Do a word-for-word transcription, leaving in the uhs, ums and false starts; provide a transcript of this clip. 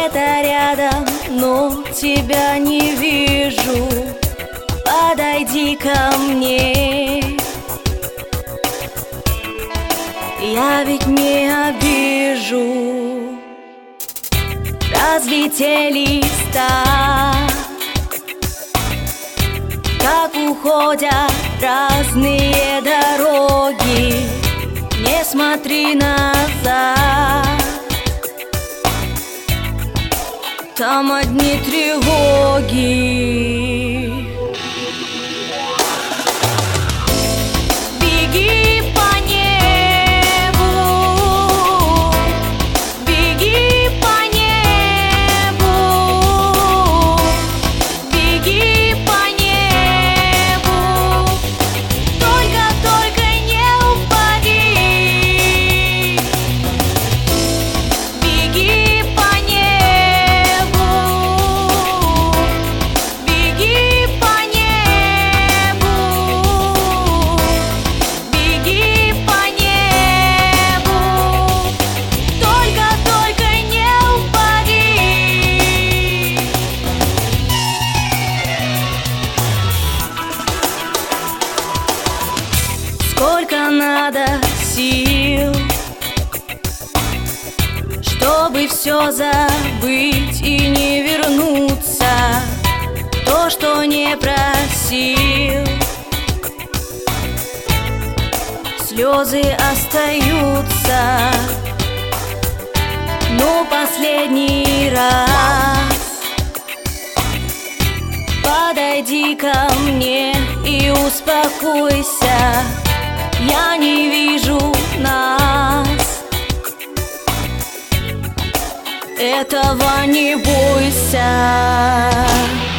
Где-то рядом, но тебя не вижу. Подойди ко мне. Я ведь не обижу. Разлетелись так, как уходят разные дороги. Не смотри назад, там одни тревоги. Беги по небу, беги по небу, беги по небу. Только-только не упади. Беги по небу, беги по небу, беги по небу. Только-только не упади. Сколько надо сил, чтобы все забыть и не вернуться. То, что не просил, слезы остаются. Но последний раз подойди ко мне и успокойся. Я не вижу нас, этого не бойся.